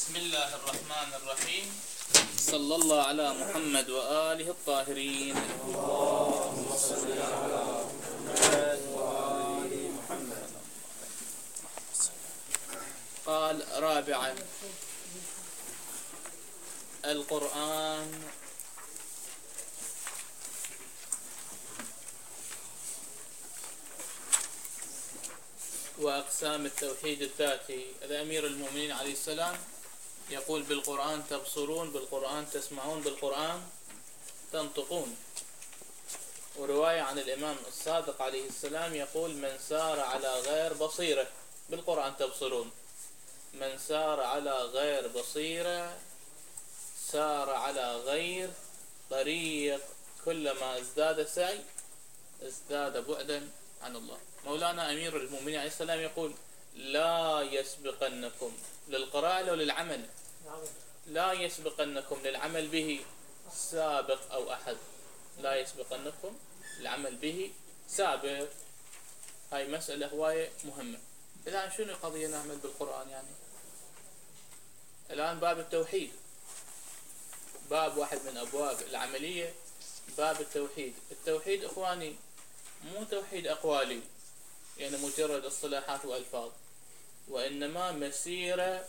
بسم الله الرحمن الرحيم. صلى الله على محمد وآله الطاهرين. اللهم صل على محمد وآل محمد. قال رابعا: القرآن وأقسام التوحيد الذاتي. الأمير المؤمنين عليه السلام يقول: بالقرآن تبصرون، بالقرآن تسمعون، بالقرآن تنطقون. ورواية عن الإمام الصادق عليه السلام يقول: من سار على غير بصيرة، بالقرآن تبصرون، من سار على غير بصيرة سار على غير طريق، كلما ازداد سعي ازداد بعدا عن الله. مولانا أمير المؤمنين عليه السلام يقول: لا يسبقنكم للقراءة وللعمل، لا يسبقنكم للعمل به سابق أو أحد، لا يسبقنكم العمل به سابق. هاي مسألة هواية مهمة. الآن شنو قضية نعمل بالقرآن؟ يعني الآن باب التوحيد، باب واحد من أبواب العملية، باب التوحيد. التوحيد إخواني مو توحيد أقوالي، يعني مجرد اصطلاحات وألفاظ، وإنما مسيرة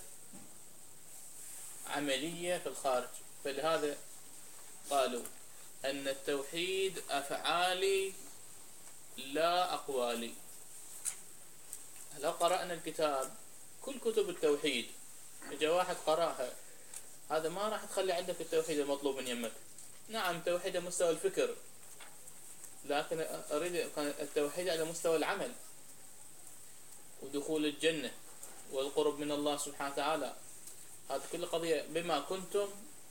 عملية في الخارج. فلهذا قالوا أن التوحيد أفعالي لا أقوالي. لو قرأنا الكتاب، كل كتب التوحيد، إجا واحد قرأها، هذا ما راح تخلي عندك التوحيد المطلوب من يمك. نعم توحيد على مستوى الفكر، لكن أريد التوحيد على مستوى العمل، ودخول الجنة والقرب من الله سبحانه وتعالى. هذه كل قضية بما كنتم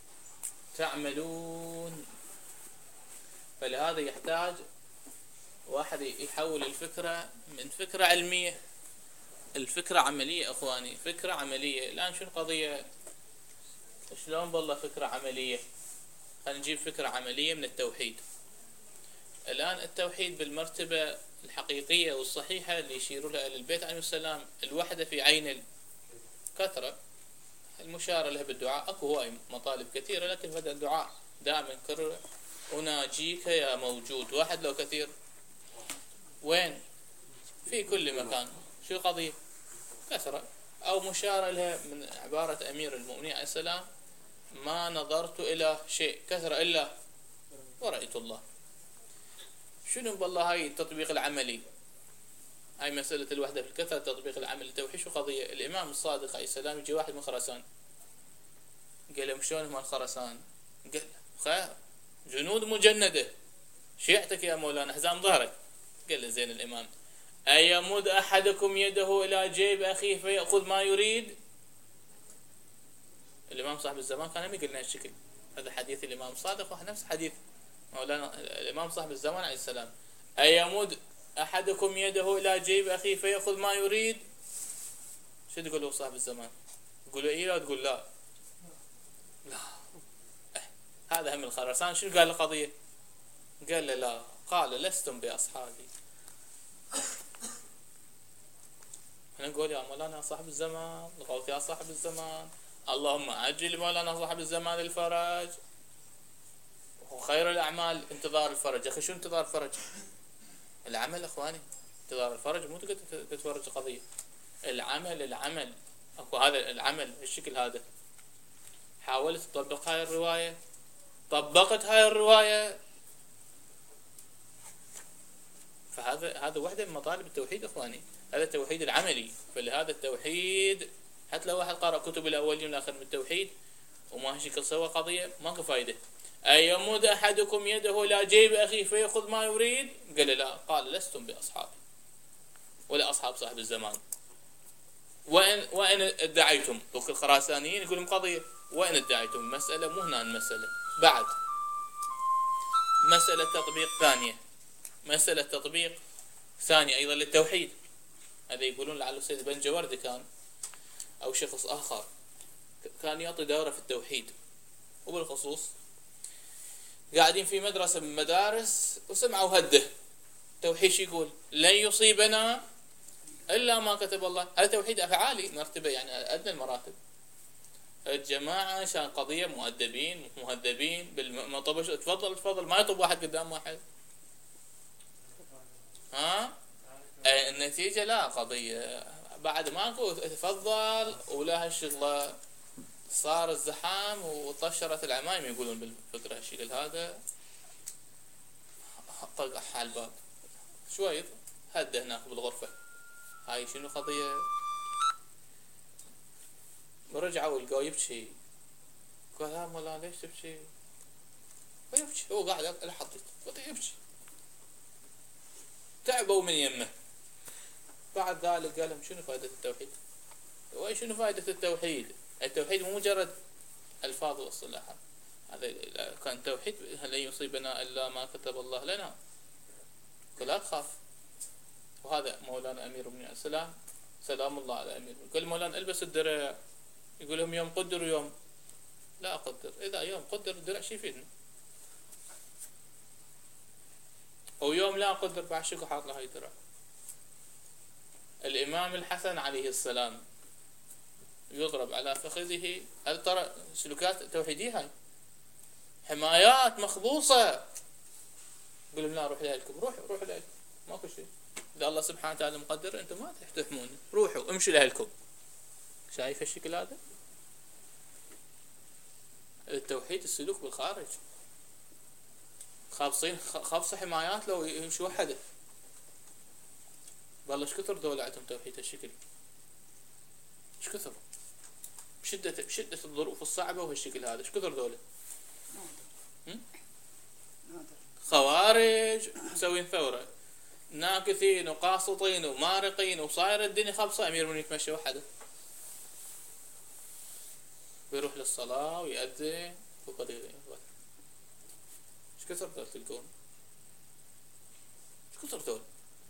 تعملون. فلهذا يحتاج واحد يحول الفكرة من فكرة علمية الفكرة عملية. أخواني فكرة عملية. الآن شو القضية؟ شلون بالله فكرة عملية؟ خلينا نجيب فكرة عملية من التوحيد. الآن التوحيد بالمرتبة الحقيقية والصحيحة اللي يشيروا لها أهل البيت عليهم السلام، الوحدة في عين الكثرة، المشار لها بالدعاء. أكو هواي مطالب كثيرة، لكن هذا الدعاء دائما نكرر: أناجيك يا موجود. واحد لو كثير؟ وين؟ في كل مكان. شو القضية؟ كثرة. أو مشار لها من عبارة أمير المؤمنين عليه السلام: ما نظرت إلى شيء كثرة إلا ورأيت الله. شنو بالله هاي التطبيق العملي؟ هاي مسألة الوحدة في الكثرة، التطبيق العملي التوحيد. شو قضية؟ الإمام الصادق عليه السلام يجي واحد من خراسان، قال له: شلون مال خراسان؟ قال: خير، جنود مجندة، شيعتك يا مولانا، حزام ظهرك. قال له: زين الإمام، أيمد أحدكم يده إلى جيب أخيه فيأخذ ما يريد؟ الإمام صاحب الزمان كان يقول لنا هالشكل. هذا حديث الإمام الصادق ونفس حديث مولانا الإمام صاحب الزمان عليه السلام: أيمد أحدكم يده إلى جيب أخيه فيأخذ ما يريد؟ شو تقول له صاحب الزمان؟ تقول له إيه لا تقول لا؟ لا. هذا هم الخرسان. شو قال القضية؟ قال له: لا. قال: لستم بأصحابي. احنا نقول يا مولانا صاحب الزمان، الغوث يا صاحب الزمان، اللهم أجل مولانا صاحب الزمان الفرج، وخير الأعمال انتظار الفرج. أخي شو انتظار الفرج؟ العمل أخواني. انتظار الفرج مو تقدر تتفرج القضية. العمل أكو هذا العمل بالشكل هذا. حاولت تطبق هاي الرواية، طبقت هاي الرواية، فهذا واحدة من مطالب التوحيد أخواني. هذا التوحيد العملي. فلهذا التوحيد حتى لو واحد قرأ كتب الأولين والآخر من التوحيد وما هشكل سوى قضية ماكو فايدة. أيمد أحدكم يده إلى جيب أخيه فيأخذ ما يريد؟ قال: لا. قال: لستم بأصحابي ولا أصحاب صاحب الزمان. وإن ادعيتم، الخراسانيين يقول لهم قضية: وإن ادعيتم. المسألة مو هنا المسألة، بعد مسألة تطبيق ثانية، مسألة تطبيق ثانية أيضا للتوحيد. هذا يقولون لعله السيد بن جوردي كان أو شخص آخر كان يعطي دورة في التوحيد، وبالخصوص قاعدين في مدرسة من مدارس وسمعوا هده توحيد. شو يقول؟ لن يصيبنا إلا ما كتب الله. هذا توحيد أفعالي، مرتبة يعني أدنى المراتب. الجماعة عشان قضية مؤدبين مهذبين بالمطبش، تفضل ما يطب واحد قدام واحد. ها النتيجة لا قضية بعد ماكو تفضل ولا هالشغلة، صار الزحام وطشرت العمايم يقولون بالفكرة هالشكل هذا. طق على الباب شوي هده هناك بالغرفة، هاي شنو قضية؟ ورجعوا لقوا يبكي، قال لا مولانا ليش تبكي؟ ويبكي هو قاعد على حطيت يبكي، تعبوا من يمه. بعد ذلك قال لهم شنو فائدة التوحيد؟ شنو فائدة التوحيد؟ التوحيد مو مجرد الفاظ واصطلاحات، هذا كان توحيد لن يصيبنا الا ما كتب الله لنا، لا تخاف. وهذا مولانا امير بن السلام سلام الله على امير، قال مولانا البس الدرع، يقول لهم يوم قدر ويوم لا اقدر، اذا يوم قدر الدرع شو يفيدني؟ ويوم لا اقدر بعد شكو حاط له هاي الدرع. الامام الحسن عليه السلام يضرب على فخذه، هل ترى سلوكات توحيدية هاي؟ حمايات مخبوصة، يقول لهم لا روح لأهلكم، روحوا لأهلكم ماكو شيء، إذا الله سبحانه وتعالى مقدر أنتم ما تحتحموني، روحوا امشوا لأهلكم. شايف الشكل هذا؟ التوحيد السلوك بالخارج، خابصين حمايات لو يمشوا وحده. والله ايش كثر دولة عندهم توحيد هالشكل، ايش كثر بشدة الظروف الصعبة وهالشكل هذا، ايش كثر دولة خوارج مسوين ثورة، ناكثين وقاسطين ومارقين، وصاير الدنيا خبصة، أمير من يتمشى وحده بيروح للصلاة ويأذن وقضي. ايش كثر دول تلقون، ايش كثر دول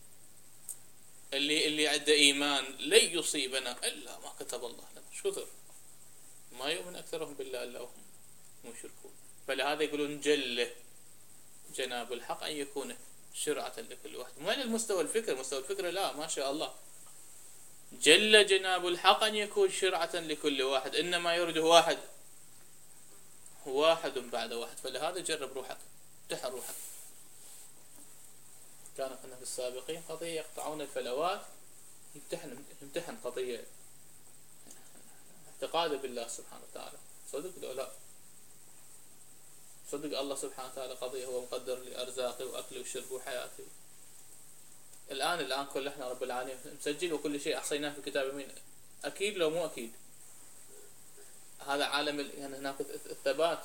اللي عنده إيمان لن يصيبنا إلا ما كتب الله لنا، ايش كثر ما يؤمن أكثرهم بالله إلا هم مشركون. فلهذا يقولون جل جناب الحق أن يكون شرعة لكل واحد، مو على المستوى الفكر، مستوى الفكر لا ما شاء الله، جل جناب الحق أن يكون شرعة لكل واحد، إنما يرد واحد بعد واحد. فلهذا جرب روحك، امتحن روحك. كان في السابقين قضية يقطعون الفلوات، يمتحن قضية اعتقاده بالله سبحانه وتعالى، صدق لو لا صدق الله سبحانه وتعالى قضية هو مقدر لي أرزاقي وأكلي وشربي وحياتي. الآن كل احنا رب العالمين مسجل وكل شيء أحصيناه في كتاب يمين، أكيد لو مو أكيد. هذا عالم يعني هناك الثبات،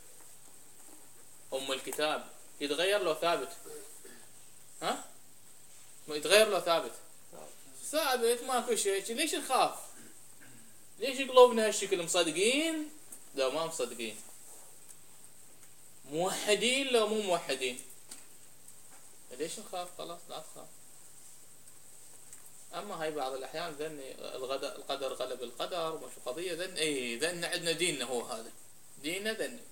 الكتاب يتغير لو ثابت، ها يتغير لو ثابت ماكو شيء، ليش نخاف؟ ليش قلوبنا هالشكل؟ مصدقين لو ما مصدقين، موحدين لو مو موحدين، ليش نخاف؟ خلاص لا تخاف. اما هاي بعض الاحيان ذني القدر غلب القدر ومش قضيه ذن، ذن عندنا ديننا، هو هذا ديننا ذني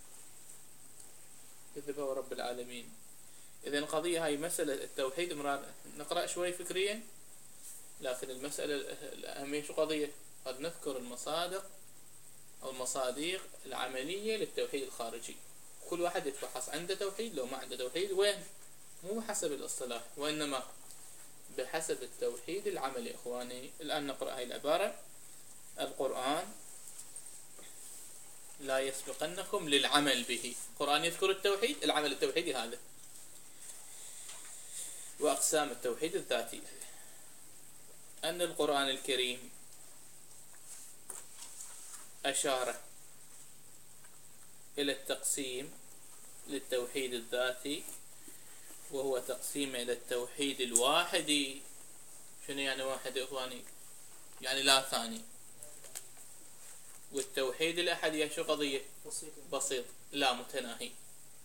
كذبه رب العالمين. اذا القضيه هاي مساله التوحيد نقرا شوي فكريا، لكن المساله الاهميه شو قضيه؟ قد نذكر المصادق او المصادق العمليه للتوحيد الخارجي. كل واحد يتفحص عنده توحيد لو ما عنده توحيد وين، مو حسب الاصطلاح وانما بحسب التوحيد العملي. اخواني الان نقرا هاي العباره: القرآن لا يسبقنكم للعمل به. القرآن يذكر التوحيد، العمل التوحيدي هذا. وأقسام التوحيد الذاتي، أن القرآن الكريم أشار إلى التقسيم للتوحيد الذاتي، وهو تقسيم إلى التوحيد الواحدي. شنو يعني واحد يا إخواني؟ يعني لا ثاني. والتوحيد الأحدي شو قضية؟ بسيط لا متناهي،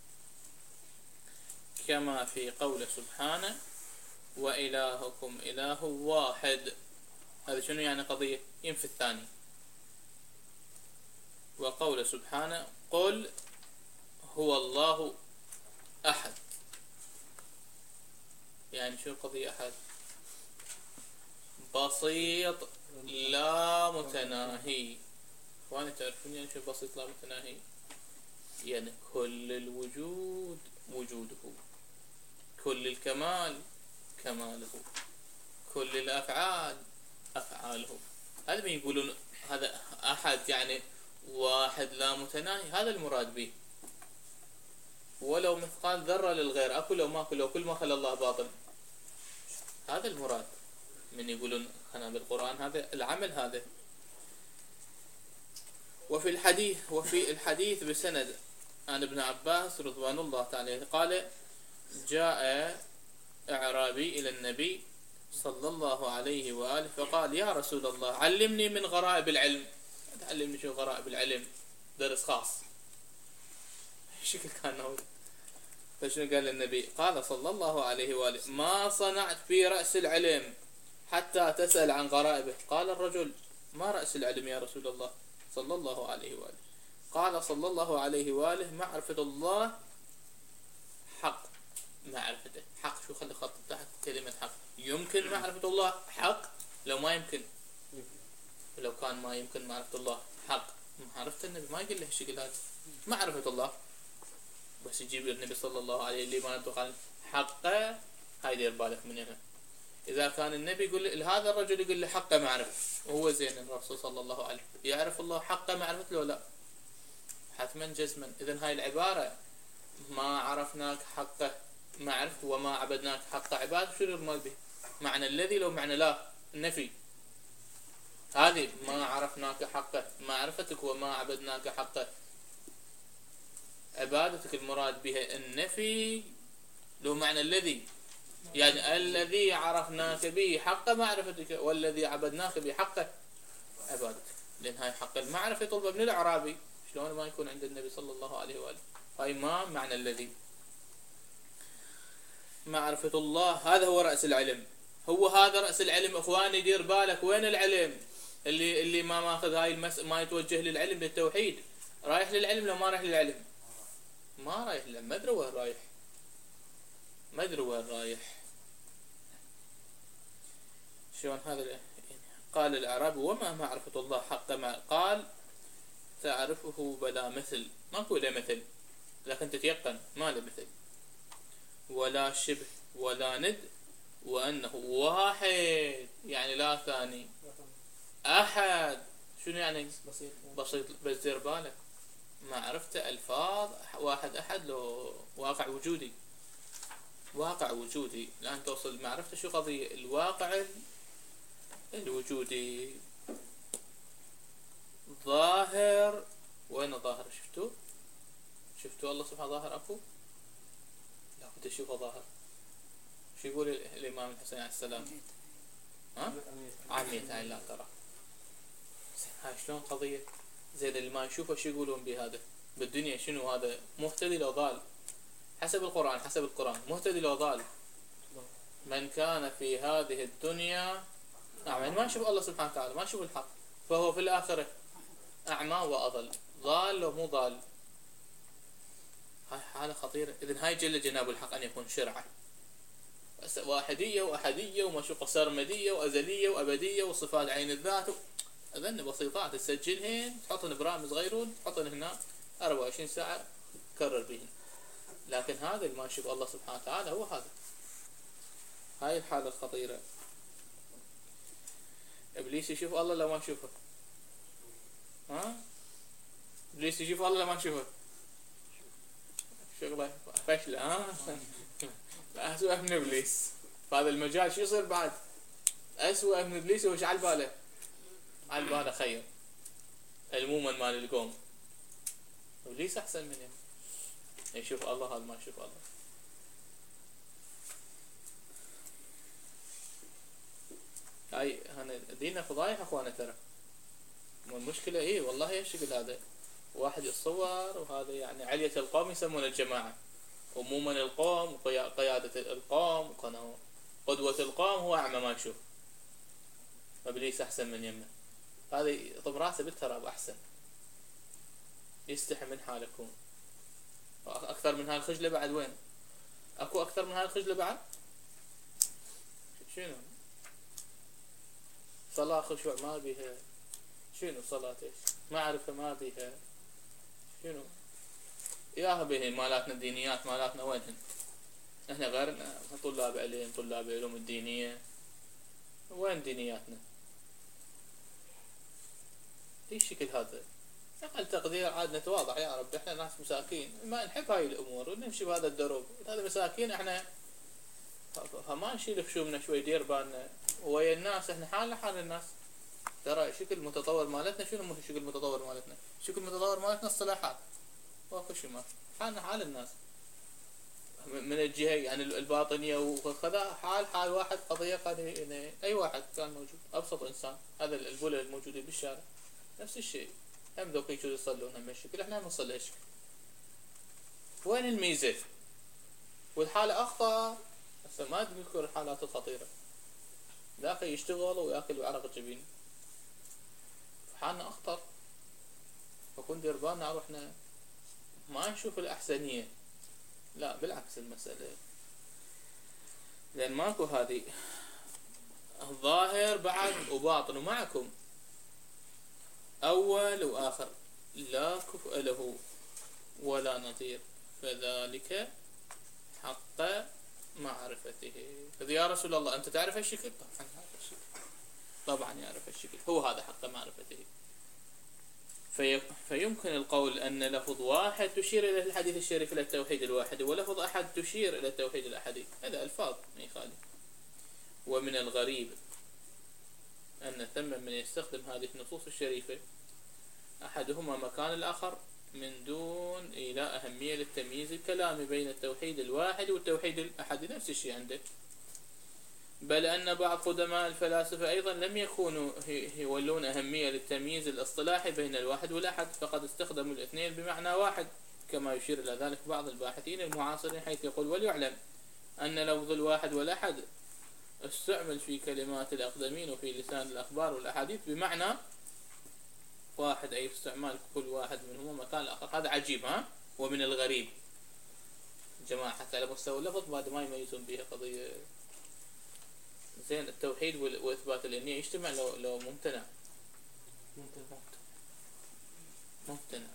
كما في قول سبحانه: وإلهكم إله واحد. هذا شنو يعني قضية؟ ينفي الثاني. وقول سبحانه: قل هو الله أحد. يعني شو قضية أحد؟ بسيط لا متناهي. وانا تعرفون يعني شو بسيط لا متناهي؟ يعني كل الوجود وجوده، كل الكمال كماله، كل الأفعال أفعاله. هذا ما يقولون هذا أحد يعني واحد لا متناهي، هذا المراد به. ولو مثقال ذرة للغير، أكل أو ما أكل، وكل ما خلى الله باطل. هذا المراد من يقولون أنا بالقرآن هذا العمل هذا. وفي الحديث بسند عن ابن عباس رضوان الله تعالى قال: جاء أعرابي إلى النبي صلى الله عليه وآله فقال: يا رسول الله علمني من غرائب العلم. تعلمني شو غرائب العلم؟ درس خاص. شكل كان هو. فشنو قال للنبي؟ قال صلى الله عليه وآله: ما صنعت في رأس العلم حتى تسأل عن غرائبه. قال الرجل: ما رأس العلم يا رسول الله صلى الله عليه وآله؟ قال صلى الله عليه وآله: معرفة الله حق معرفته. حق، شو خلي خط تحت كلمة حق. يمكن معرفة الله حق؟ لو ما يمكن، لو كان ما يمكن معرفة الله حق، معرفة النبي ما يقول له الشكل هذا. معرفة الله بس يجيب النبي صلى الله عليه اللي ما قال حقه، هاي دير بالك من هنا. إذا كان النبي يقول هذا الرجل يقول له حقه معرفة، وهو زين الرسول صلى الله عليه يعرف الله حقه معرفة له لا؟ حتما جزما. إذن هاي العبارة ما عرفناك حقه معرفة وما عبدناك حق عبادة، شو المراد به؟ معنى الذي لو معنى لا النفي. هذه ما عرفناك حقه معرفتك وما عبدناك حقه عبادتك، المراد بها النفي لو معنى الذي، يعني الذي عرفناك به حق معرفتك والذي عبدناك به حق عبادتك. لأن هاي حق المعرفة يطلب من الأعرابي، شلون ما يكون عند النبي صلى الله عليه وآله؟ هاي ما معنى الذي. معرفة الله هذا هو رأس العلم، هو هذا رأس العلم. اخواني دير بالك، وين العلم؟ اللي ما ماخذ هاي ما يتوجه للعلم بالتوحيد، رايح للعلم لو ما رايح للعلم؟ ما رايح للعلم، ما ادري وين رايح، ما ادري وين رايح. شلون هذا؟ قال الأعرابي: وما معرفة الله حق قال: تعرفه بلا مثل. ماكو له مثل، لكن تتيقن ما له مثل ولا شبه ولا ند، وأنه واحد يعني لا ثاني، أحد شنو يعني؟ بسيط. بس دير بالك معرفته ألفاظ واحد أحد له واقع وجودي، واقع وجودي. الآن توصل معرفته شو قضية الواقع الوجودي. ظاهر، وين ظاهر؟ شفتوا الله سبحانه ظاهر أكو؟ لا كنت أشوفه ظاهر. شو يقول الإمام الحسين عليه السلام؟ ها؟ عميت هاي لا ترى. هاي شلون قضية؟ زين اللي ما يشوفه شو يقولون بهذا بالدنيا؟ شنو هذا؟ مهتدي لو ضال؟ حسب القرآن، حسب القرآن مهتدي لو ضال. من كان في هذه الدنيا أعمى، ما يشوف الله سبحانه وتعالى، ما يشوف الحق، فهو في الآخرة أعمى وأضل، ضال ومو ضال. هاي حالة خطيرة. إذن هاي جل جناب الحق أن يكون شرعة واحدية وأحدية ومشوقة سرمدية وأزلية وأبدية وصفات عين الذات. أذن بسيطات تسجلهن، تحطن برامج صغيرون، تحطن هنا 24 ساعة تكرر بهن. لكن هذا اللي ما يشوف الله سبحانه وتعالى هو هذا. هاي الحالة الخطيرة. إبليس يشوف الله لو ما يشوفه؟ ها؟ إبليس يشوف الله لو ما يشوفه؟ شغله فشلة. ها؟ لا أسوأ من إبليس في هذا المجال. شو يصير بعد؟ أسوأ من إبليس. وش على باله؟ على باله خير المومن مال القوم. إبليس أحسن منه، يشوف الله هذا ما يشوف الله. هاي هنا ديننا فضايح اخوانا ترى. المشكلة ايه والله الشكل هذا واحد يتصور، وهذا يعني علية القوم يسمون الجماعة، عموما القوم قيادة القوم قدوة القوم هو أعمى ما يشوف. إبليس أحسن من يمه. هذا يطب راسه بالتراب أحسن، يستحي من حالكم. أكثر من هالخجلة بعد وين؟ أكو أكثر من هالخجلة بعد؟ شنو؟ صلاة خشوع ما بيها، شنو صلاة ايش؟ معرفة ما بيها. شنو؟ ياها بهن مالاتنا الدينيات مالاتنا وينهن؟ احنا غيرنا طلاب علم، طلاب علوم الدينية، وين دينياتنا؟ ايش شكل هذا؟ اقل تقدير عاد نتواضع يا رب، احنا ناس مساكين ما نحب هاي الامور ونمشي بهذا الدروب، هذا مساكين احنا، فما نشيل خشومنا شوي دير بالنا ويا الناس، احنا حالنا حال الناس. ترى شكل متطور مالتنا شنو شكل متطور مالتنا؟ شكل متطور مالتنا الصلاحات واكو شي ما حالنا حال الناس من الجهه يعني الباطنيه وكذا، حال واحد قضيه قد يعني اي واحد كان موجود ابسط انسان، هذا البوله الموجودين بالشارع نفس الشيء، هم ذوك يجوا يصلون هم الشكل، احنا ما نصلي هالشكل. وين الميزه؟ والحاله اخطر هسه ما نذكر الحالات الخطيره، ذاك يشتغل وياكل بعرق جبين، حالنا اخطر. فكون دير بالنا روحنا ما نشوف الاحسنيه، لا بالعكس المساله، لان ماكو هذه الظاهر بعد وباطن ومعكم اول واخر لا كفء له ولا نظير، فذلك حق معرفته. إذ يا رسول الله أنت تعرف الشكل؟ طبعا يعرف الشكل، طبعا يعرف الشكل، هو هذا حق معرفته. فيمكن القول أن لفظ واحد تشير إلى الحديث الشريف إلى التوحيد الواحد، ولفظ أحد تشير إلى التوحيد الأحدي، هذا ألفاظ ما يخالف. ومن الغريب أن ثم من يستخدم هذه النصوص الشريفة أحدهما مكان الآخر من دون إيلاء أهمية للتمييز الكلامي بين التوحيد الواحد والتوحيد الأحد، نفس الشيء عنده. بل أن بعض قدماء الفلاسفة أيضا لم يكونوا يولون أهمية للتمييز الاصطلاحي بين الواحد والأحد، فقد استخدموا الاثنين بمعنى واحد، كما يشير إلى ذلك بعض الباحثين المعاصرين، حيث يقول: وليعلم أن لفظ الواحد والأحد استعمل في كلمات الأقدمين وفي لسان الأخبار والأحاديث بمعنى واحد، أي استعمال كل واحد منهما مكان الآخر. هذا عجيب، ها؟ ومن الغريب جماعة حتى على مستوى اللفظ بعد ما يميزون بها قضية. زين، التوحيد وإثبات الأنية يجتمع لو ممتنع؟ ممتنع.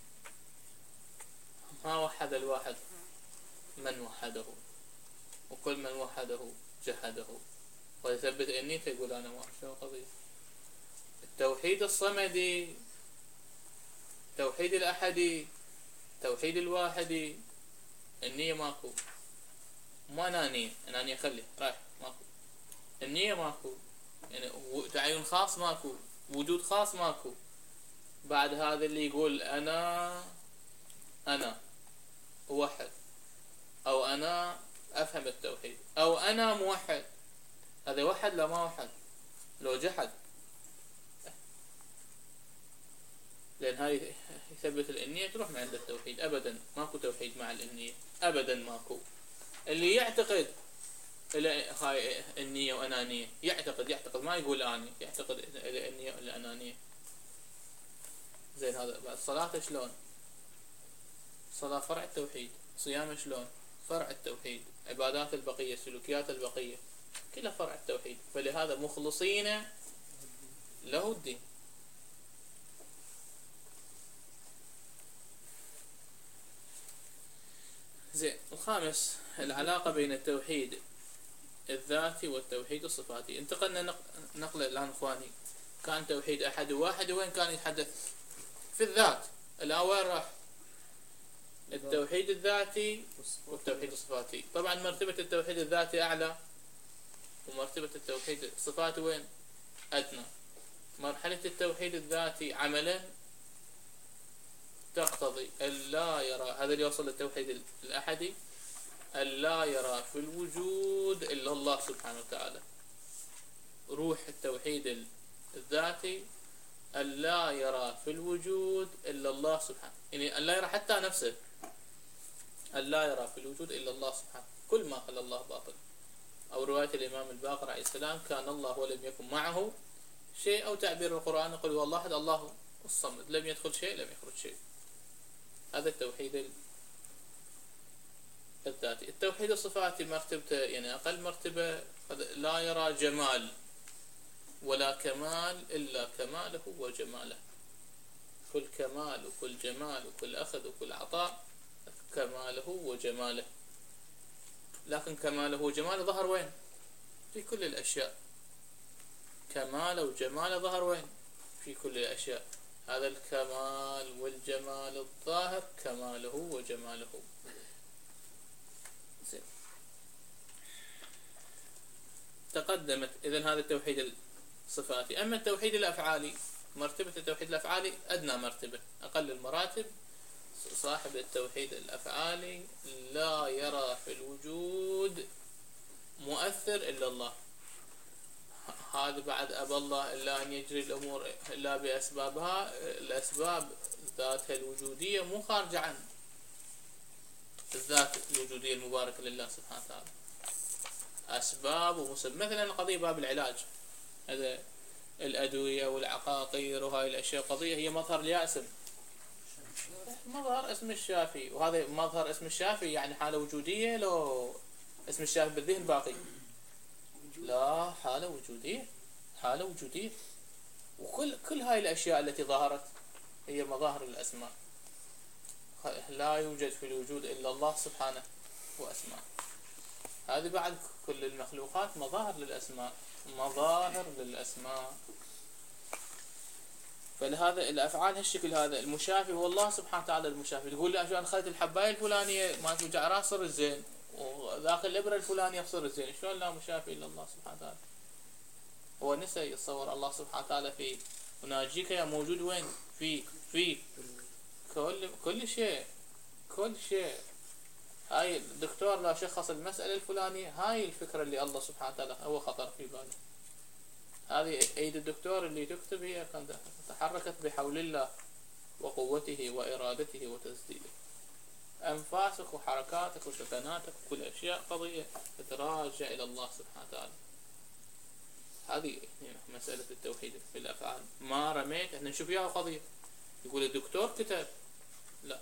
ما وحد الواحد من وحده، وكل من وحده جحده، ويثبت أنيته يقول أنا ما شو قضية. التوحيد الصمدي، توحيد الأحدي، توحيد الواحدي، النية ماكو، ما أنانية خلي رايح ماكو، النية ماكو، يعني تعين خاص ماكو، وجود خاص ماكو. بعد هذا اللي يقول أنا موحد، أو أنا أفهم التوحيد، أو أنا موحد، هذا وحد لا ما وحد لو جحد، لأن هاي يثبت الأنية تروح من عند التوحيد. أبدا ماكو توحيد مع الأنية، أبدا ماكو. اللي يعتقد هاي النية وأنانية يعتقد ما يقول أني، يعتقد الأنية والأنانية. زين، هذا بعد الصلاة شلون؟ الصلاة فرع التوحيد، صيام شلون؟ فرع التوحيد، عبادات البقية، سلوكيات البقية كلها فرع التوحيد، فلهذا مخلصين له الدين. زين، الخامس العلاقة بين التوحيد الذاتي والتوحيد الصفاتي. انتقلنا نقلة الآن اخواني، كان توحيد أحد وواحد، وين كان يتحدث؟ في الذات. الآن وين راح؟ التوحيد الذاتي والتوحيد الصفاتي. طبعا مرتبة التوحيد الذاتي أعلى، ومرتبة التوحيد الصفاتي وين؟ أدنى. مرحلة التوحيد الذاتي عملا تقتضي ألا يرى، هذا اللي يوصل للتوحيد الأحدي، ألا يرى في الوجود إلا الله سبحانه وتعالى. روح التوحيد الذاتي ألا يرى في الوجود إلا الله سبحانه، يعني ألا يرى حتى نفسه، ألا يرى في الوجود إلا الله سبحانه، كل ما خلى الله باطل. أو رواية الإمام الباقر عليه السلام: كان الله ولم يكن معه شيء. أو تعبير القرآن: قل هو الله أحد الله الصمد، لم يدخل شيء لم يخرج شيء. هذا التوحيد الذاتي. التوحيد الصفاتي مرتبته يعني أقل مرتبة، لا يرى جمال ولا كمال إلا كماله وجماله، كل كمال وكل جمال وكل أخذ وكل عطاء كماله وجماله، لكن كماله وجماله ظهر وين؟ في كل الأشياء. كماله وجماله ظهر وين؟ في كل الأشياء. هذا الكمال والجمال الظاهر كماله وجماله. زين. تقدمت إذن هذا التوحيد الصفاتي. أما التوحيد الأفعالي، مرتبة التوحيد الأفعالي أدنى مرتبة، أقل المراتب. صاحب التوحيد الأفعالي لا يرى في الوجود مؤثر إلا الله. هذا بعد أبى الله إلا أن يجري الأمور إلا بأسبابها. الأسباب ذاتها الوجودية مو خارجة عن الذات الوجودية المباركة لله سبحانه وتعالى. أسباب ومسبب. مثلا قضية باب العلاج، هذا الأدوية والعقاقير وهاي الأشياء قضية هي مظهر لاسم، مظهر اسم الشافي، وهذا مظهر اسم الشافي يعني حالة وجودية. لو اسم الشافي بالذهن باقي، لا، حالة وجودية، حالة وجودية. وكل هاي الأشياء التي ظهرت هي مظاهر الأسماء. لا يوجد في الوجود إلا الله سبحانه وأسماء. هذه بعد كل المخلوقات مظاهر للأسماء، مظاهر للأسماء. فلهذا الأفعال هالشكل هذا. المشافي هو الله سبحانه وتعالى. المشافي تقول لي عشان أخذت الحباية الفلانية ما توجع راس صرت زين، وذاك الإبرة الفلانية صرت زين. شلون لا مشافي إلا الله سبحانه وتعالى؟ هو نسى يتصور الله سبحانه وتعالى في وناجيك يا موجود وين؟ في كل شيء، كل شيء. هاي الدكتور لا شخص المسألة الفلانية، هاي الفكرة اللي الله سبحانه وتعالى هو خطر في باله. هذه أيدي الدكتور اللي تكتب هي تحركت بحول الله وقوته وإرادته وتسديده. أنفاسك وحركاتك وسكناتك وكل أشياء قضية تتراجع إلى الله سبحانه وتعالى. هذه مسألة التوحيد في الأفعال. ما رميت، احنا نشوف إياها قضية. يقول الدكتور كتب، لا،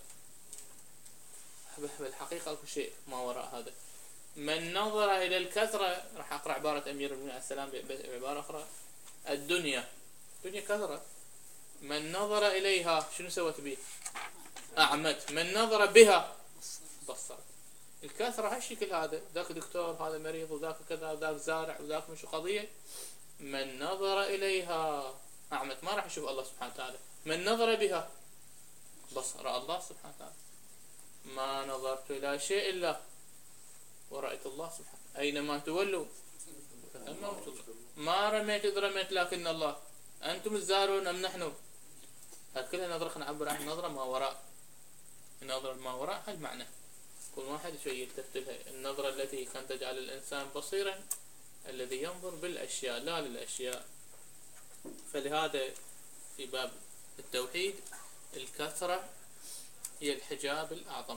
بالحقيقة أكو شيء ما وراء هذا. من نظر إلى الكثرة، راح أقرأ عبارة أمير المؤمنين عليه السلام بعبارة أخرى. الدنيا كثرة، من نظر إليها شنو سوت به؟ أعمت. من نظر بها بصرت. الكثرة هالشكل هذا، ذاك دكتور، هذا مريض، وذاك كذا، وذاك زارع، وذاك مش قضية. من نظر إليها أعمت، ما راح يشوف الله سبحانه وتعالى. من نظر بها بصر الله سبحانه وتعالى. ما نظرت إلى شيء إلا ورأيت الله سبحانه. أينما تولوا فثم وجه الله. ما رميت إذ رميت لكن الله. أنتم الزارون أم نحن؟ هذه كلها نظرة نعبر عن نظرة ما وراء. النظرة ما وراء هذا المعنى. كل واحد شوي يلتفت لها. النظرة التي كانت تجعل الإنسان بصيرا، الذي ينظر بالأشياء لا للأشياء. فلهذا في باب التوحيد الكثرة هي الحجاب الأعظم.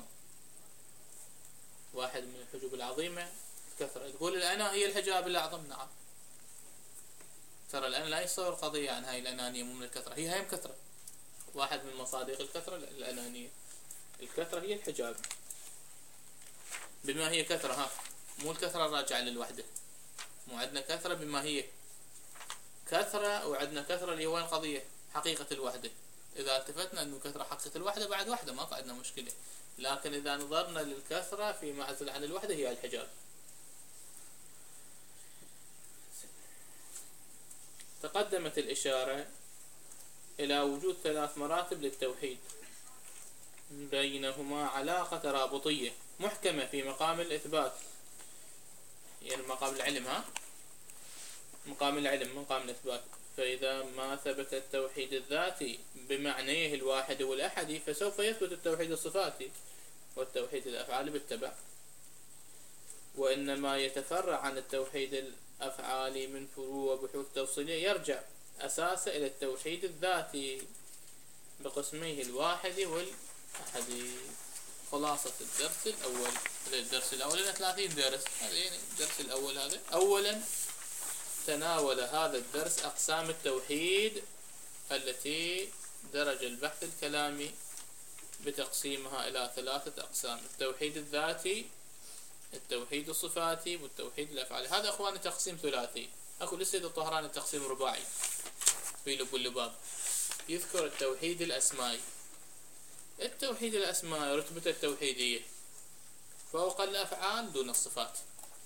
واحد من الحجوب العظيمة الكثرة. تقول الأنا هي الحجاب الأعظم، نعم. ترى الأنا لا يصور قضية عن هاي الأنانية مو من الكثرة، هي هم كثرة. واحد من مصادق الكثرة الأنانية. الكثرة هي الحجاب. بما هي كثرة، ها، مو الكثرة الراجعة للوحدة. مو عندنا كثرة بما هي كثرة، وعندنا كثرة اللي هو القضية حقيقة الوحدة. إذا التفتنا أنه كثرة حقيقة الوحدة بعد وحدة ما عندنا مشكلة. لكن إذا نظرنا للكثرة في معزل عن الوحدة هي الحجاب. تقدمت الإشارة إلى وجود 3 مراتب للتوحيد بينهما علاقة ترابطية محكمة في مقام الإثبات، يعني مقام العلم، ها، مقام العلم، مقام الإثبات. فإذا ما ثبت التوحيد الذاتي بمعنيه الواحد والأحد، فسوف يثبت التوحيد الصفاتي والتوحيد الأفعالي بالتبع. وإنما يتفرع عن التوحيد الأفعالي من فروع وبحوث تفصيلية يرجع أساسا إلى التوحيد الذاتي بقسميه الواحد والأحد. خلاصة الدرس الأول. الدرس الأول لنا 30 درس، هذا يعني الدرس الأول. هذا أولا تناول هذا الدرس أقسام التوحيد التي درج البحث الكلامي بتقسيمها إلى 3 أقسام: التوحيد الذاتي، التوحيد الصفاتي، والتوحيد الأفعالي. هذا أخواني تقسيم ثلاثي. أكو للسيد الطهراني تقسيم رباعي في لب اللباب. يذكر التوحيد الأسمائي. التوحيد الأسمائي رتبته التوحيدية فوق الأفعال دون الصفات.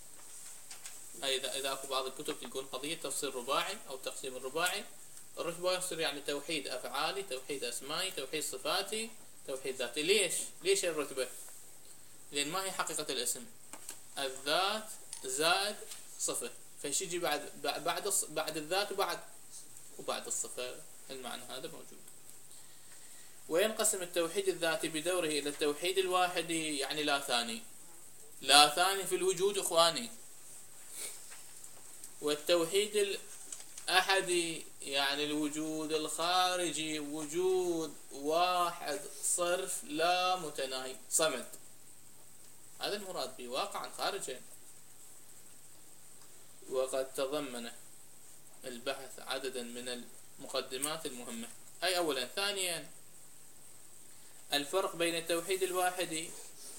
إذا أكو بعض الكتب تكون قضية تفصيل رباعي أو تقسيم الرباعي، الرتبة يصير يعني توحيد أفعالي، توحيد أسمائي، توحيد صفاتي، توحيد ذاتي. ليش الرتبة؟ لأن ما هي حقيقة الاسم؟ الذات زائد صفة، فايش يجي بعد الذات وبعد الصفة. المعنى هذا موجود. وينقسم التوحيد الذاتي بدوره إلى التوحيد الواحدي، يعني لا ثاني في الوجود إخواني، والتوحيد الأحدي يعني الوجود الخارجي، وجود واحد صرف لا متناهي صمد. هذا المراد به واقعا خارجا. وقد تضمن البحث عددا من المقدمات المهمة. أي أولا. ثانيا، الفرق بين التوحيد الواحدي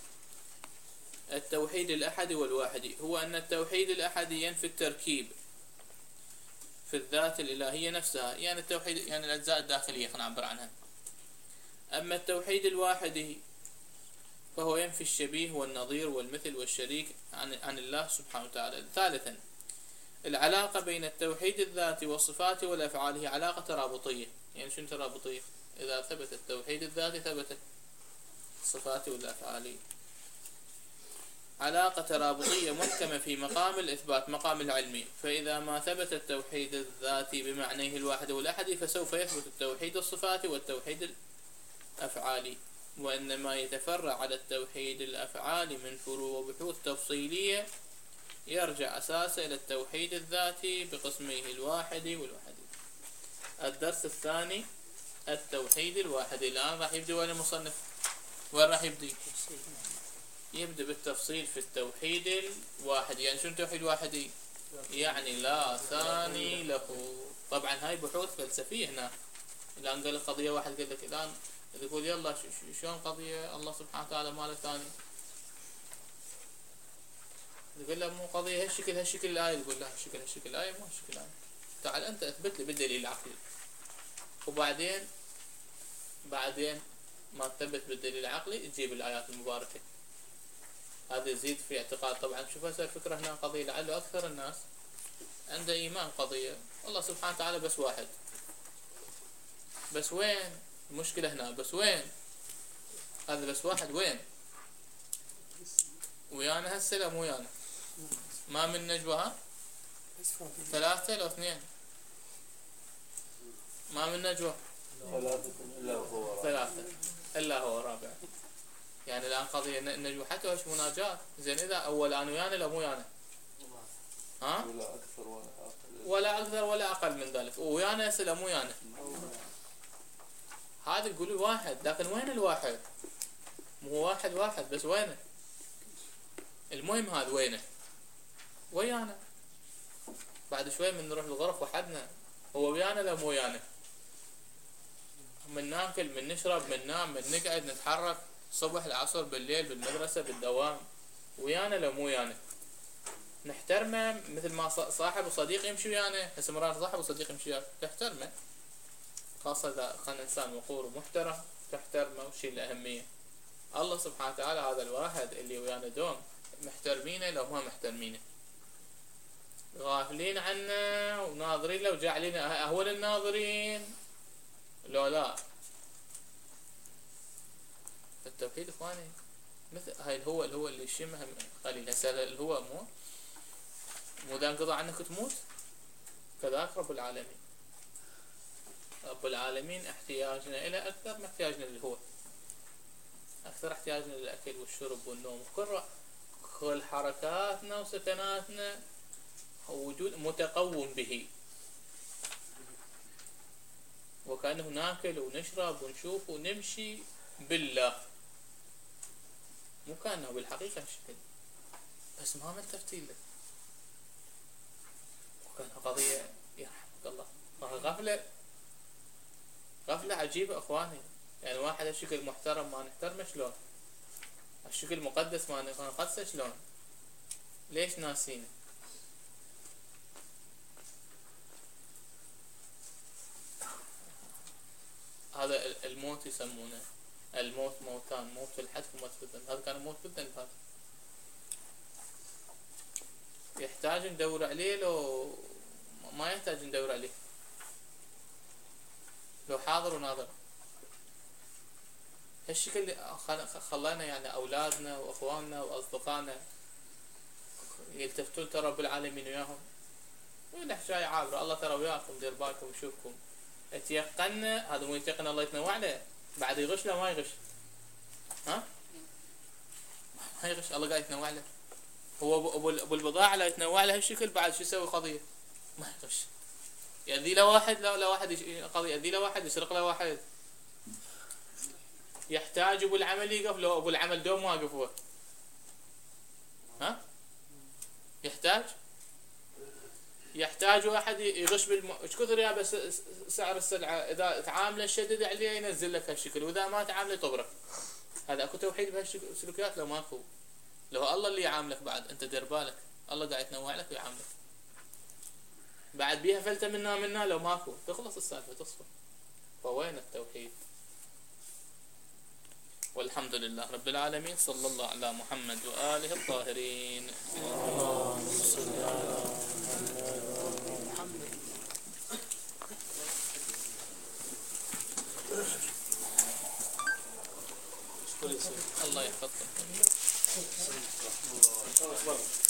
التوحيد الأحدي والواحدي هو أن التوحيد الأحدي ينفي التركيب في الذات الإلهية نفسها، يعني التوحيد يعني الأجزاء الداخلية خلينا نعبر عنها. أما التوحيد الواحدي فهو ينفي الشبيه والنظير والمثل والشريك عن الله سبحانه وتعالى. ثالثا، العلاقة بين التوحيد الذاتي والصفات والأفعال هي علاقة ترابطية. يعني شنو ترابطية؟ إذا ثبت التوحيد الذاتي ثبتت الصفات والأفعال. علاقة ترابطية محكمة في مقام الإثبات، مقام العلمي. فإذا ما ثبت التوحيد الذاتي بمعنيه الواحد والأحدي فسوف يثبت التوحيد الصفاتي والتوحيد الأفعالي، وإنما يتفرع على التوحيد الأفعالي من فروع وبحوث تفصيلية يرجع أساسا إلى التوحيد الذاتي بقسميه الواحدي والوحدي. الدرس الثاني التوحيد الواحدي. الآن راح يبدأ وين المصنف؟ وين راح يبدأ بالتفصيل في التوحيد الواحدي. يعني شنو توحيد واحدي؟ يعني لا ثاني له. طبعا هاي بحوث فلسفية هنا. الآن قال قضية واحد، قال لك الآن يقول يلا شلون قضية الله سبحانه وتعالى ما له ثاني؟ يقول له مو قضية هالشكل الآية. يقول لا هالشكل الآية مو هالشكل الآية. تعال أنت أثبت لي بالدليل العقلي. وبعدين ما تثبت بالدليل العقلي تجيب الآيات المباركة. هذا يزيد في اعتقاد. طبعا شوف هسه الفكرة هنا قضية لعله أكثر الناس عنده إيمان قضية الله سبحانه وتعالى بس واحد. بس وين المشكلة هنا؟ بس وين هذا بس واحد؟ وين ويانا هسه؟ لا مو ويانا. ما من نجوى. ها 3 لو 2. ما من نجوى 3 إلا هو رابع. يعني الآن قضية النجوى حتى وش مناجاة. زين إذا أول أنا ويانا لا مو ويانا. ها ولا أكثر ولا أقل من ذلك. ويانا هسه لا مو ويانا. هذا يقول واحد، لكن وين الواحد؟ مو واحد بس وينه؟ المهم هذا وينه؟ ويانا. بعد شوي من نروح الغرف وحدنا هو ويانا لا مو ويانا؟ من ناكل من نشرب من نام من نقعد نتحرك الصبح العصر بالليل بالمدرسة بالدوام، ويانا لا مو ويانا؟ نحترمه مثل ما صاحب وصديق يمشي ويانا. هسه مرات صاحب وصديق يمشي وياك تحترمه، خاصة إذا كان إنسان وقور ومحترم تحترمه وشيء الأهمية. الله سبحانه وتعالى هذا الواحد اللي ويانا دوم محترمينه لو ما محترمينه، غافلين عنا وناظرين له وجاعلين أهون الناظرين لو لا. التوحيد إخواني مثل هاي الهوى اللي يشمها قليل. هسه الهوى مو إذا انقضى عنك تموت. كذلك رب العالمين احتياجنا إلى أكثر من احتياجنا للهوى، أكثر احتياجنا للأكل والشرب والنوم. كل حركاتنا وسكناتنا وجود متقوم به، وكأنه ناكل ونشرب ونشوف ونمشي بالله، مو كأنه بالحقيقة الشكل بس ما ملتفتين له. وكان قضية يرحمك الله غفلة عجيبة إخواني. يعني واحد الشكل محترم ما نحترمه شلون؟ الشكل مقدس ما نقدسه شلون؟ ليش ناسينه؟ هذا الموت يسمونه الموت موتان، موت في الحتف وموت في الذنب. هذا كان موت في الذنب. هذا يحتاج ندور عليه لو ما يحتاج ندور عليه، لو حاضر وناظر. هالشكل خلانا يعني أولادنا وأخواننا وأصدقائنا يلتفتون ترى رب العالمين وياهم، والحكاية عابرة. الله ترى وياكم، دير بالكم ويشوفكم. اتيقنا، هذا مو يتيقن الله يتنوع له. بعد يغش له ما يغش؟ ها؟ ما يغش، الله قاعد يتنوع له. هو ابو البضاعة لا يتنوع له هالشكل، بعد شو يسوي قضية؟ ما يغش. يأذي له واحد، لا واحد قضية، يأذي له واحد، يسرق له واحد. يحتاج ابو العمل يقف، لو ابو العمل دوم واقف هو. ها؟ يحتاج واحد يغش ايش كثر يا بس سعر السلعة، اذا تعامله شدد عليه ينزل لك هالشكل، واذا ما تعامله يطبرك. هذا اكو توحيد بهالسلوكيات؟ لو ماكو. لو الله اللي يعاملك بعد، انت دير بالك، الله قاعد يتنوع لك ويعاملك. بعد بيها فلتة منا لو ماكو، تخلص السالفة تصفى. فوين التوحيد؟ والحمد لله رب العالمين. صلى الله على محمد وآله الطاهرين. اللهم صل على محمد. الله يحفظكم.